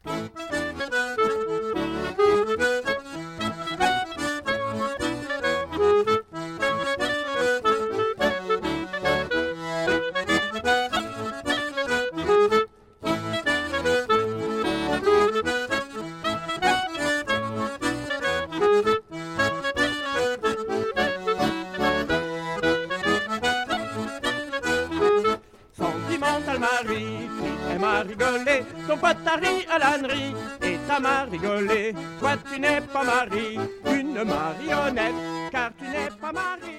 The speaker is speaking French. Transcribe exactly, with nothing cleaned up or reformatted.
Marie, elle m'a rigolé, ton pote t'a ri à l'ânerie, et ça m'a rigolé. Toi tu n'es pas Marie, une marionnette, car tu n'es pas Marie.